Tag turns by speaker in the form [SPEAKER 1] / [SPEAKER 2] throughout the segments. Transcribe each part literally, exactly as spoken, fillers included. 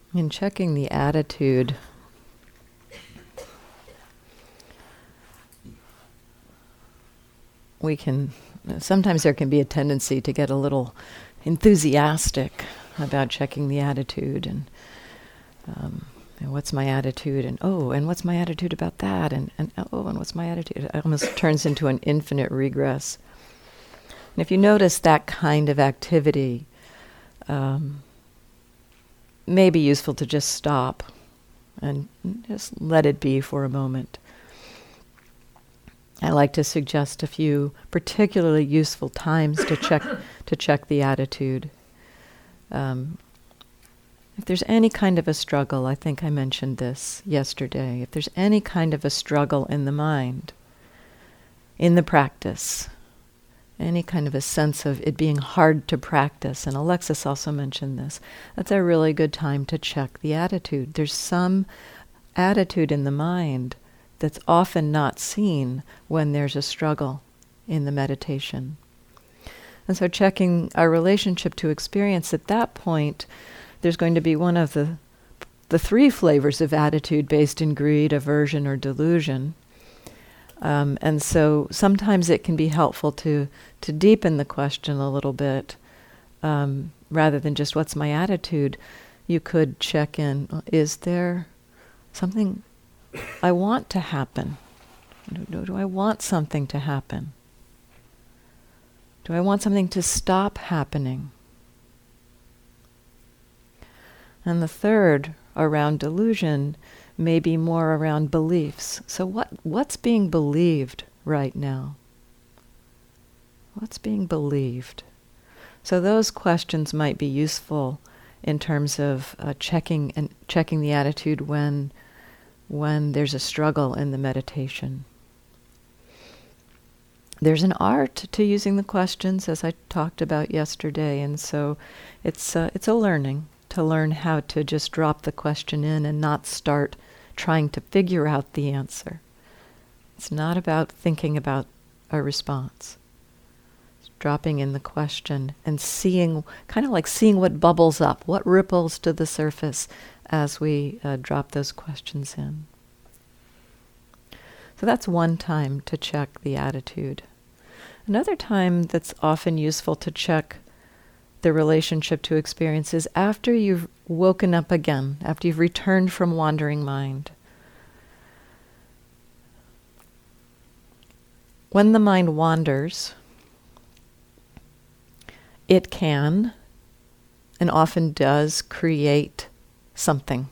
[SPEAKER 1] In checking the attitude, we can, sometimes there can be a tendency to get a little enthusiastic about checking the attitude and, um, and what's my attitude, and oh, and what's my attitude about that, and, and oh, and what's my attitude? It almost turns into an infinite regress. And if you notice that kind of activity, um, may be useful to just stop and just let it be for a moment. I like to suggest a few particularly useful times to check to check the attitude. Um, if there's any kind of a struggle, I think I mentioned this yesterday, if there's any kind of a struggle in the mind, in the practice, any kind of a sense of it being hard to practice, and Alexis also mentioned this, that's a really good time to check the attitude. There's some attitude in the mind that's often not seen when there's a struggle in the meditation. And so checking our relationship to experience, at that point, there's going to be one of the the three flavors of attitude based in greed, aversion, or delusion. Um, and so sometimes it can be helpful to to deepen the question a little bit, um, rather than just what's my attitude. You could check in, is there something I want to happen? Do, do I want something to happen? Do I want something to stop happening? And the third, around delusion, may be more around beliefs. So what what's being believed right now? What's being believed? So those questions might be useful in terms of uh, checking and checking the attitude when when there's a struggle in the meditation. There's an art to using the questions, as I talked about yesterday, and so it's uh, it's a learning to learn how to just drop the question in and not start trying to figure out the answer. It's not about thinking about a response. It's dropping in the question and seeing, kind of like seeing what bubbles up, what ripples to the surface as we uh, drop those questions in. So that's one time to check the attitude. Another time that's often useful to check the relationship to experience is after you've woken up again, after you've returned from wandering mind. When the mind wanders, it can, and often does, create something.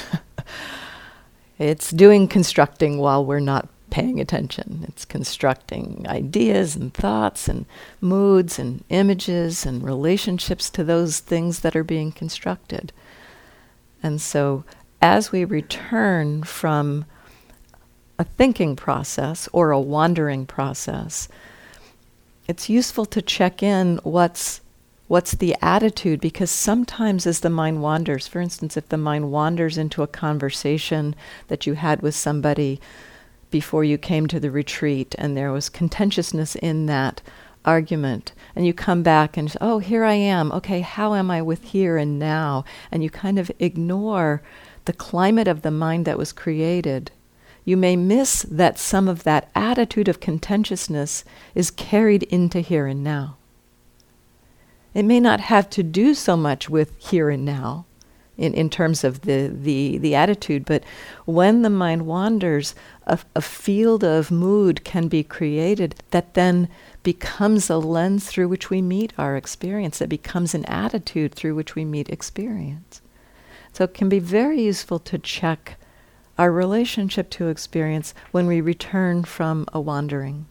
[SPEAKER 1] It's doing constructing while we're not paying attention. It's constructing ideas and thoughts and moods and images and relationships to those things that are being constructed. And so as we return from a thinking process or a wandering process, it's useful to check in what's what's the attitude, because sometimes as the mind wanders, for instance, if the mind wanders into a conversation that you had with somebody before you came to the retreat and there was contentiousness in that argument, and you come back and, oh, here I am, okay, how am I with here and now? And you kind of ignore the climate of the mind that was created, you may miss that some of that attitude of contentiousness is carried into here and now. It may not have to do so much with here and now in, in terms of the, the, the attitude, but when the mind wanders, a, a field of mood can be created that then becomes a lens through which we meet our experience, that becomes an attitude through which we meet experience. So it can be very useful to check our relationship to experience when we return from a wandering.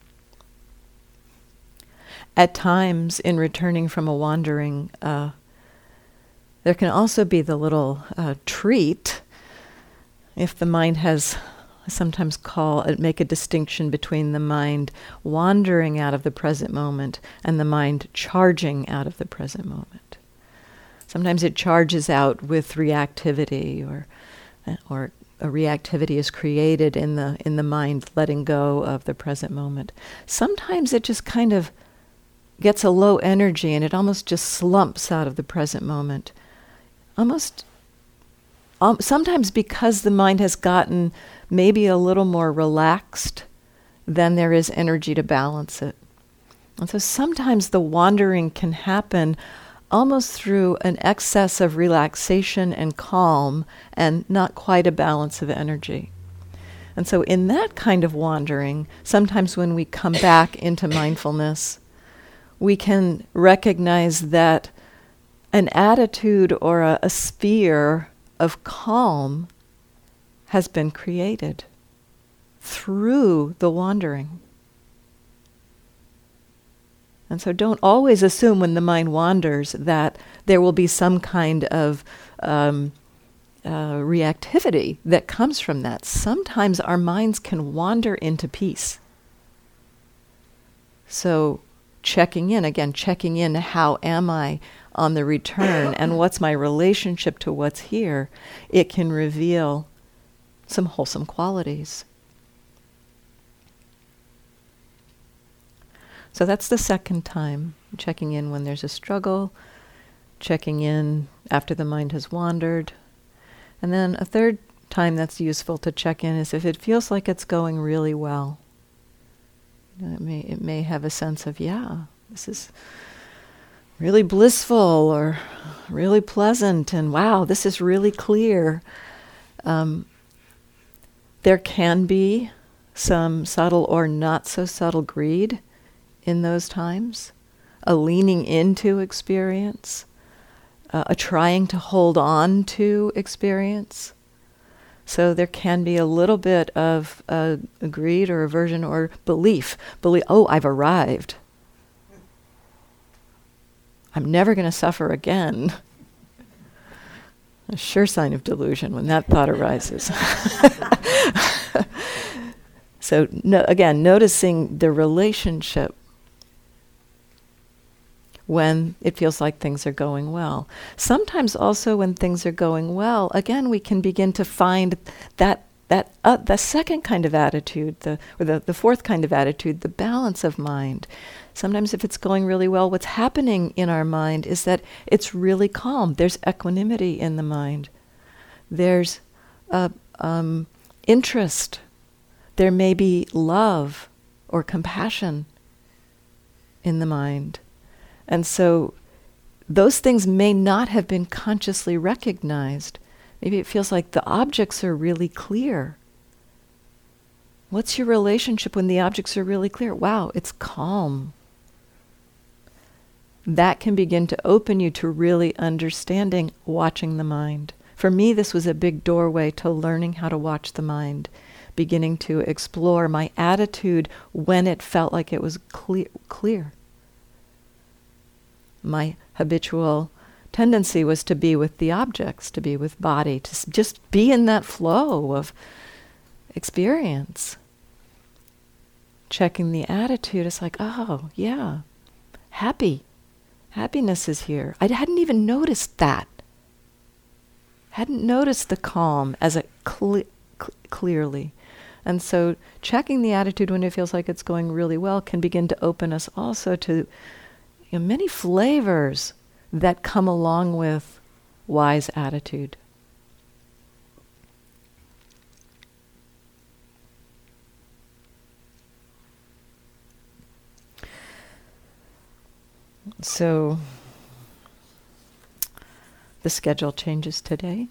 [SPEAKER 1] At times, in returning from a wandering, uh, there can also be the little uh, treat if the mind has, I sometimes call it, make a distinction between the mind wandering out of the present moment and the mind charging out of the present moment. Sometimes it charges out with reactivity, or or a reactivity is created in the in the mind letting go of the present moment. Sometimes it just kind of gets a low energy and it almost just slumps out of the present moment. Almost um, sometimes because the mind has gotten maybe a little more relaxed, then there is energy to balance it. And so sometimes the wandering can happen almost through an excess of relaxation and calm and not quite a balance of energy. And so in that kind of wandering, sometimes when we come back into mindfulness, we can recognize that an attitude or a, a sphere of calm has been created through the wandering. And so don't always assume when the mind wanders that there will be some kind of um, uh, reactivity that comes from that. Sometimes our minds can wander into peace. So checking in, again, checking in, how am I on the return and what's my relationship to what's here, it can reveal some wholesome qualities. So that's the second time, checking in when there's a struggle, checking in after the mind has wandered. And then a third time that's useful to check in is if it feels like it's going really well. You know, it may it may have a sense of, yeah, this is really blissful or really pleasant, and wow, this is really clear. Um, there can be some subtle or not so subtle greed in those times, a leaning into experience, uh, a trying to hold on to experience. So there can be a little bit of uh, greed or aversion or belief. Belief, oh, I've arrived. I'm never going to suffer again. A sure sign of delusion when that thought arises. So no, again, noticing the relationship when it feels like things are going well. Sometimes also when things are going well, again, we can begin to find that that uh, the second kind of attitude, the or the, the fourth kind of attitude, the balance of mind. Sometimes if it's going really well, what's happening in our mind is that it's really calm. There's equanimity in the mind. There's uh, um, interest. There may be love or compassion in the mind. And so those things may not have been consciously recognized. Maybe it feels like the objects are really clear. What's your relationship when the objects are really clear? Wow, it's calm. That can begin to open you to really understanding watching the mind. For me, this was a big doorway to learning how to watch the mind, beginning to explore my attitude when it felt like it was clear. clear. My habitual tendency was to be with the objects, to be with body, to s- just be in that flow of experience. Checking the attitude, it's like, oh, yeah, happy. Happiness is here. I hadn't even noticed that. Hadn't noticed the calm as a cle- cl- clearly. And so checking the attitude when it feels like it's going really well can begin to open us also to you know, many flavors that come along with wise attitude. So the schedule changes today.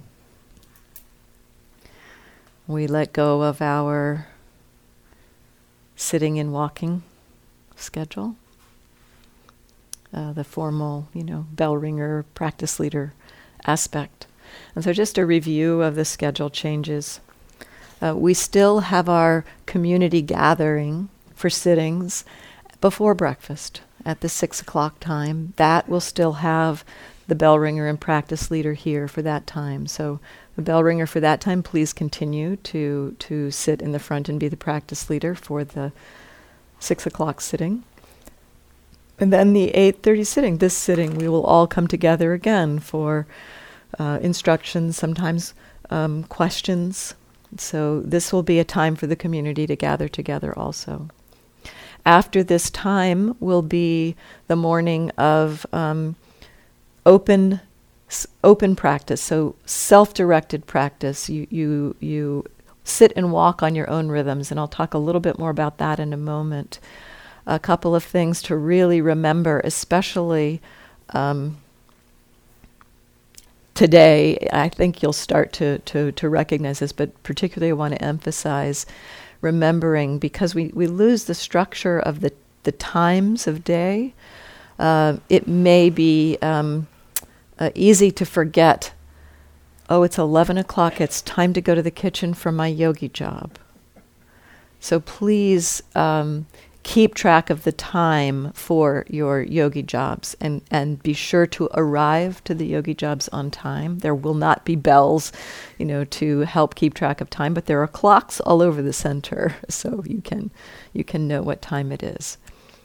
[SPEAKER 1] We let go of our sitting and walking schedule. Uh, the formal, you know, bell ringer, practice leader aspect. And so just a review of the schedule changes. Uh, we still have our community gathering for sittings before breakfast at the six o'clock time. That will still have the bell ringer and practice leader here for that time. So the bell ringer for that time, please continue to, to sit in the front and be the practice leader for the six o'clock sitting. And then the eight thirty sitting, this sitting, we will all come together again for uh, instructions, sometimes um, questions. So this will be a time for the community to gather together also. After this time will be the morning of um, open s- open practice, so self-directed practice. You, you, you sit and walk on your own rhythms, and I'll talk a little bit more about that in a moment. A couple of things to really remember, especially um, today. I think you'll start to, to, to recognize this, but particularly I want to emphasize remembering, because we, we lose the structure of the, the times of day. Uh, it may be um, uh, easy to forget, oh, it's eleven o'clock, it's time to go to the kitchen for my yogi job. So please um, keep track of the time for your yogi jobs, and, and be sure to arrive to the yogi jobs on time. There will not be bells, you know, to help keep track of time, but there are clocks all over the center, so you can you can know what time it is.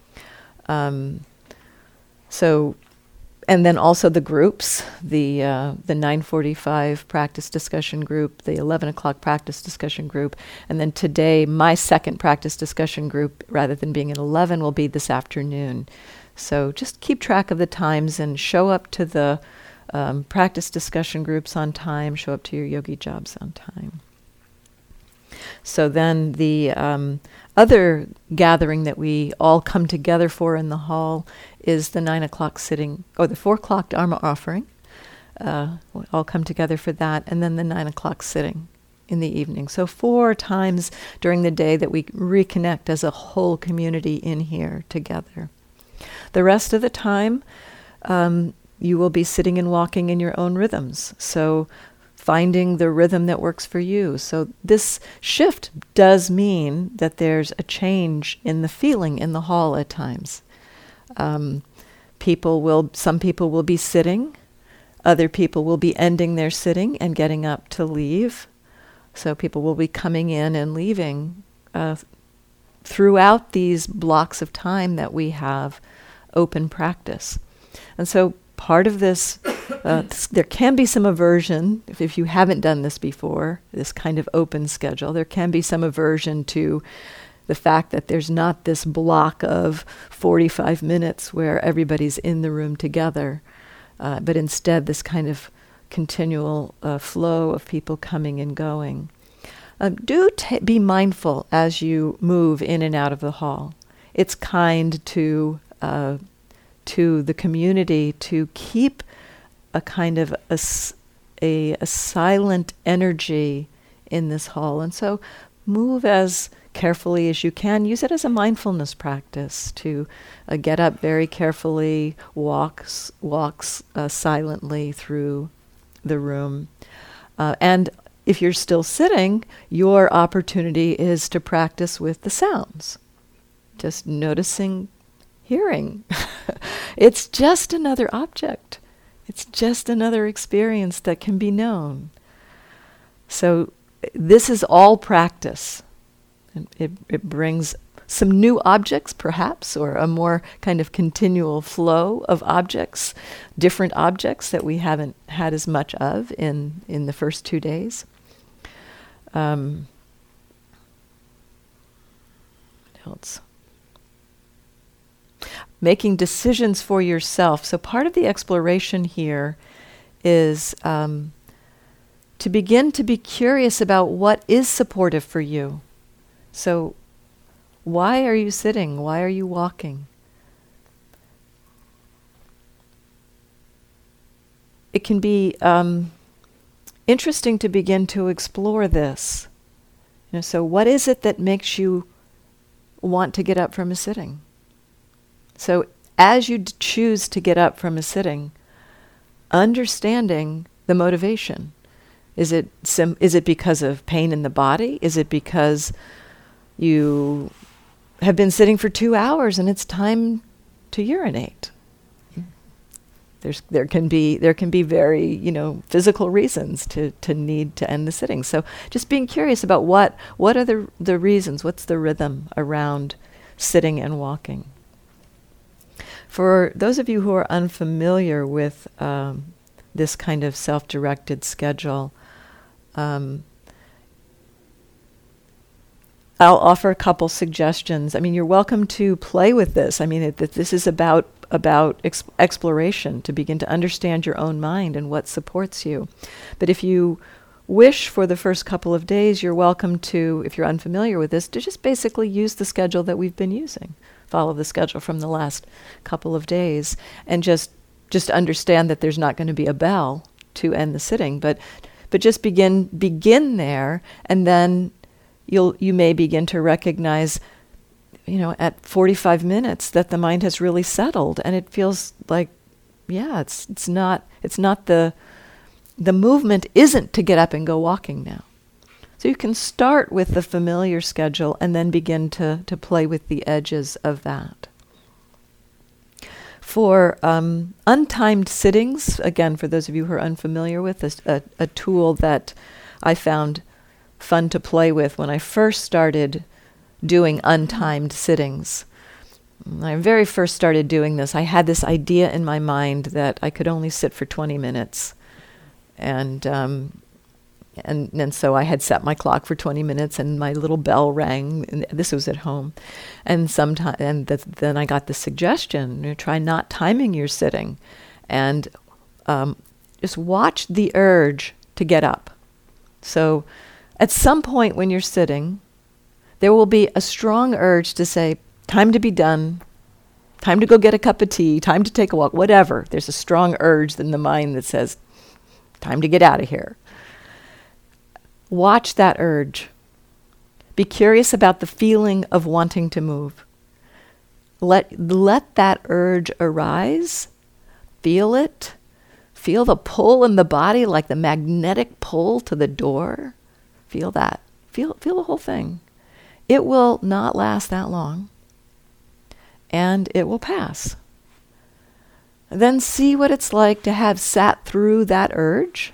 [SPEAKER 1] Um, so, and then also the groups, the uh, the nine forty-five practice discussion group, the eleven o'clock practice discussion group, and then today my second practice discussion group, rather than being at eleven, will be this afternoon. So just keep track of the times and show up to the um, practice discussion groups on time, show up to your yogi jobs on time. So then the um, other gathering that we all come together for in the hall is the nine o'clock sitting, or the four o'clock Dharma offering. Uh, we all come together for that, and then the nine o'clock sitting in the evening. So four times during the day that we reconnect as a whole community in here together. The rest of the time, um, you will be sitting and walking in your own rhythms. So finding the rhythm that works for you. So this shift does mean that there's a change in the feeling in the hall at times. Um, people will, some people will be sitting, other people will be ending their sitting and getting up to leave. So people will be coming in and leaving uh, throughout these blocks of time that we have open practice. And so part of this, uh, there can be some aversion, if, if you haven't done this before, this kind of open schedule, there can be some aversion to the fact that there's not this block of forty-five minutes where everybody's in the room together, uh, but instead this kind of continual uh, flow of people coming and going. Uh, do t- be mindful as you move in and out of the hall. It's kind to uh, to the community to keep a kind of a, a, a silent energy in this hall. And so move as carefully as you can. Use it as a mindfulness practice to uh, get up very carefully, walks, walks uh, silently through the room. Uh, and if you're still sitting, your opportunity is to practice with the sounds. Just noticing, hearing. It's just another object. It's just another experience that can be known. So this is all practice. And it, it brings some new objects, perhaps, or a more kind of continual flow of objects, different objects that we haven't had as much of in, in the first two days. Um, what else? Making decisions for yourself. So part of the exploration here is um, to begin to be curious about what is supportive for you. So why are you sitting? Why are you walking? It can be um, interesting to begin to explore this. You know, so what is it that makes you want to get up from a sitting? So as you d- choose to get up from a sitting, understanding the motivation. Is it sim- is it because of pain in the body? Is it because you have been sitting for two hours and it's time to urinate? There's there can be there can be very, you know, physical reasons to, to need to end the sitting. So just being curious about what what are the the reasons, what's the rhythm around sitting and walking. For those of you who are unfamiliar with um, this kind of self-directed schedule, um, I'll offer a couple suggestions. I mean, you're welcome to play with this. I mean, it, that this is about about ex- exploration, to begin to understand your own mind and what supports you. But if you wish for the first couple of days, you're welcome to, if you're unfamiliar with this, to just basically use the schedule that we've been using. Follow the schedule from the last couple of days, and just just understand that there's not going to be a bell to end the sitting, but but just begin begin there, and then you'll you may begin to recognize, you know, at forty-five minutes that the mind has really settled, and it feels like, yeah, it's it's not it's not the the movement isn't to get up and go walking now. So you can start with the familiar schedule and then begin to to play with the edges of that. For um, untimed sittings, again, for those of you who are unfamiliar with this, a, a tool that I found fun to play with when I first started doing untimed sittings. When I very first started doing this, I had this idea in my mind that I could only sit for twenty minutes. And um, and and so I had set my clock for twenty minutes, and my little bell rang. And this was at home, and sometime and th- then I got the suggestion: you know, try not timing your sitting, and um, just watch the urge to get up. So, at some point when you're sitting, there will be a strong urge to say, "Time to be done. Time to go get a cup of tea. Time to take a walk." Whatever. There's a strong urge in the mind that says, "Time to get out of here." Watch that urge. Be curious about the feeling of wanting to move. Let, let that urge arise. Feel it. Feel the pull in the body, like the magnetic pull to the door. Feel that. Feel, feel the whole thing. It will not last that long, and it will pass. Then see what it's like to have sat through that urge.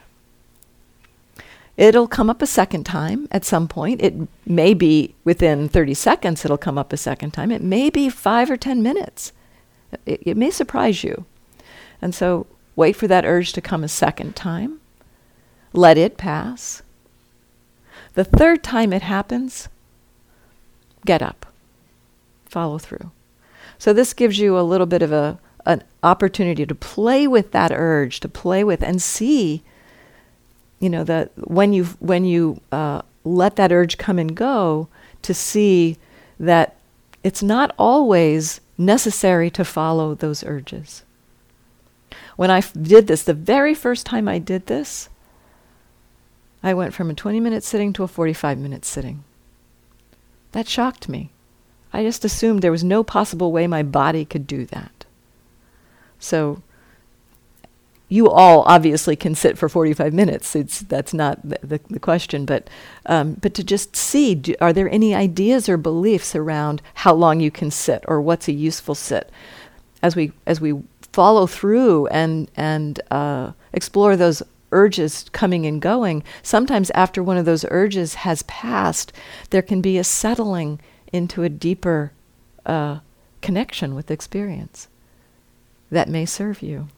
[SPEAKER 1] It'll come up a second time at some point. It may be within thirty seconds it'll come up a second time. It may be five or ten minutes. It, it may surprise you. And so wait for that urge to come a second time. Let it pass. The third time it happens, get up. Follow through. So this gives you a little bit of a an opportunity to play with that urge, to play with and see, you know, that when you when you uh, let that urge come and go, to see that it's not always necessary to follow those urges. When I f- did this, the very first time I did this, I went from a twenty-minute sitting to a forty-five minute sitting. That shocked me. I just assumed there was no possible way my body could do that. So you all obviously can sit for forty-five minutes. It's that's not the, the, the question, but um, but to just see, do, are there any ideas or beliefs around how long you can sit, or what's a useful sit? As we as we follow through and and uh, explore those urges coming and going, sometimes after one of those urges has passed, there can be a settling into a deeper uh, connection with experience that may serve you.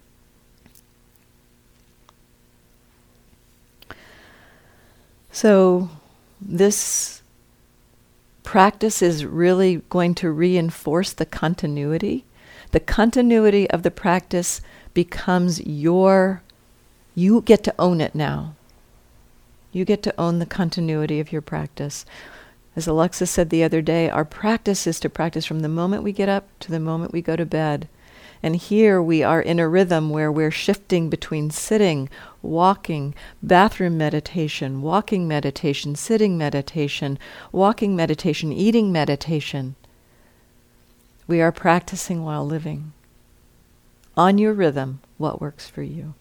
[SPEAKER 1] So this practice is really going to reinforce the continuity. The continuity of the practice becomes your, you get to own it now. You get to own the continuity of your practice. As Alexa said the other day, our practice is to practice from the moment we get up to the moment we go to bed. And here we are in a rhythm where we're shifting between sitting, walking, bathroom meditation, walking meditation, sitting meditation, walking meditation, eating meditation. We are practicing while living. On your rhythm, what works for you?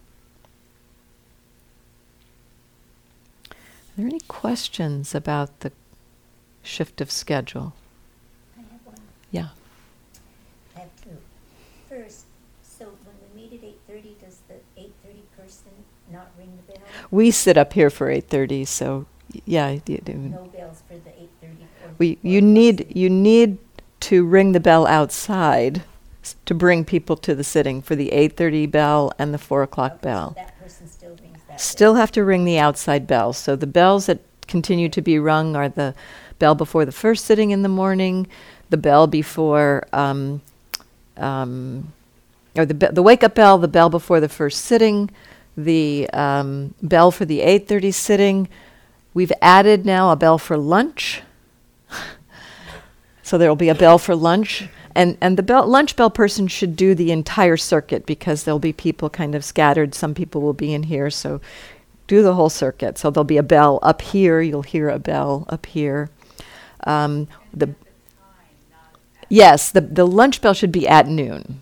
[SPEAKER 1] Are there any questions about the shift of schedule?
[SPEAKER 2] I have one.
[SPEAKER 1] Yeah.
[SPEAKER 2] I have two. First, so when we meet at eight thirty, does the eight thirty person not ring the bell?
[SPEAKER 1] We sit up here for eight thirty, so y- yeah. y- y-
[SPEAKER 2] No bells for the eight thirty?
[SPEAKER 1] We you need you need to ring the bell outside s- to bring people to the sitting for the eight thirty bell and the four o'clock bell.
[SPEAKER 2] So that person still rings that
[SPEAKER 1] Still
[SPEAKER 2] bell.
[SPEAKER 1] have to ring the outside bells. So the bells that continue to be rung are the bell before the first sitting in the morning, the bell before um, um, or the, be- the wake-up bell, the bell before the first sitting, the um, bell for the eight thirty sitting. We've added now a bell for lunch. So there will be a bell for lunch. And and the bell, lunch bell person should do the entire circuit because there'll be people kind of scattered. Some people will be in here, so do the whole circuit. So there'll be a bell up here. You'll hear a bell up here. Um, the yes, the the lunch bell should be at noon.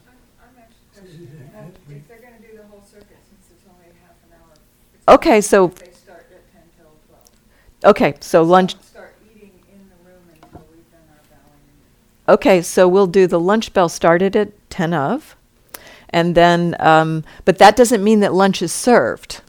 [SPEAKER 3] If they're going to do the whole circuit, since it's only half an hour. it's
[SPEAKER 1] Okay, so
[SPEAKER 3] They start at ten till twelve.
[SPEAKER 1] okay, so lunch.
[SPEAKER 3] Don't start eating in the room until we've done our bowing.
[SPEAKER 1] Okay, so we'll do the lunch bell started at ten of, and then, um, but that doesn't mean that lunch is served.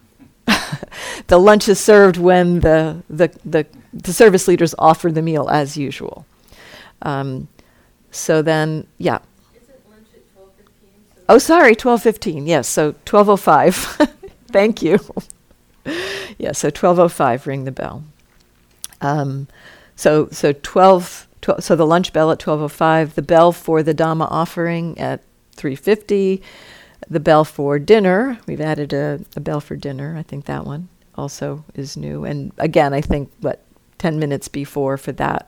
[SPEAKER 1] The lunch is served when the, the, the, the service leaders offer the meal as usual. Um, so then, yeah.
[SPEAKER 3] Isn't lunch at twelve fifteen?
[SPEAKER 1] Oh, sorry, twelve fifteen, yes, so twelve oh five. Thank you. Yeah, so twelve oh five, ring the bell. Um, so, so twelve... Twelve, so the lunch bell at twelve oh five, the bell for the Dhamma offering at three fifty, the bell for dinner. We've added a, a bell for dinner. I think that one also is new. And again, I think, what, ten minutes before for that.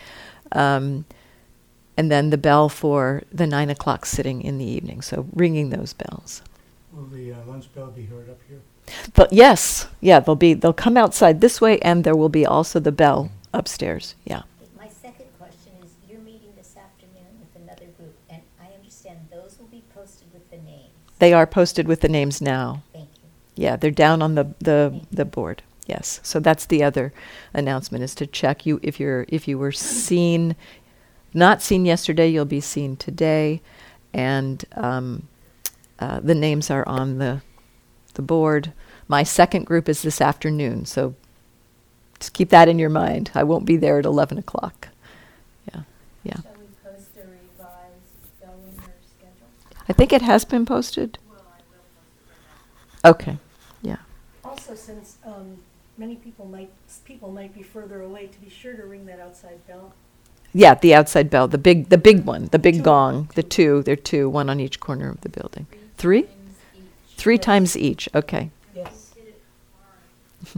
[SPEAKER 1] Um, and then the bell for the nine o'clock sitting in the evening. So ringing those bells.
[SPEAKER 4] Will the uh, lunch bell be heard up here?
[SPEAKER 1] But yes, yeah, they'll be, they'll come outside this way, and there will be also the bell upstairs. Yeah.
[SPEAKER 2] My second question is, you're meeting this afternoon with another group, and I understand those will be posted with the names.
[SPEAKER 1] They are posted with the names now.
[SPEAKER 2] Thank you.
[SPEAKER 1] Yeah, they're down on the, the, the board. Yes. So that's the other announcement, is to check you if you're if you were seen, not seen yesterday, you'll be seen today, and um, uh, the names are on the the board. My second group is this afternoon, so just keep that in your mind. I won't be there at eleven o'clock. Yeah, yeah.
[SPEAKER 3] Shall we post a revised bellwinger schedule?
[SPEAKER 1] I think it has been posted.
[SPEAKER 3] Well, I will post it right
[SPEAKER 1] Okay. Yeah.
[SPEAKER 5] Also, since um, many people might, people might be further away, to be sure to ring that outside bell.
[SPEAKER 1] Yeah, the outside bell, the big, the big one, the big
[SPEAKER 5] Two.
[SPEAKER 1] gong, the two. There are two, one on each corner of the building. Three?
[SPEAKER 3] times each.
[SPEAKER 1] Three
[SPEAKER 5] Yes.
[SPEAKER 1] times each. Okay.
[SPEAKER 5] Yes.
[SPEAKER 3] Did it hard.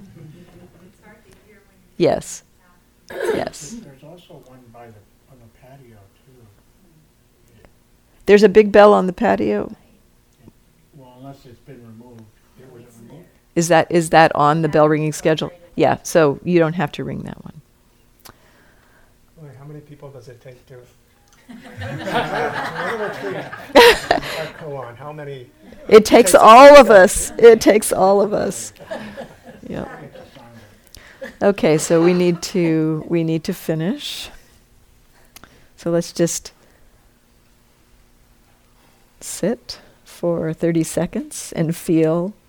[SPEAKER 3] It's hard to hear when you're
[SPEAKER 1] Yes.
[SPEAKER 3] talking.
[SPEAKER 1] Yes.
[SPEAKER 4] There's also one by the, on the patio too.
[SPEAKER 1] There's a big bell on the patio.
[SPEAKER 4] Well, unless it's been removed. It was removed.
[SPEAKER 1] Is that is that on the bell ringing schedule? Yeah. So you don't have to ring that one.
[SPEAKER 6] Boy, how many people does it take to? Another retreat. Our koan, how many?
[SPEAKER 1] It takes all of us. It takes all of us. Yep. Okay. So we need to we need to finish. So let's just sit for thirty seconds and feel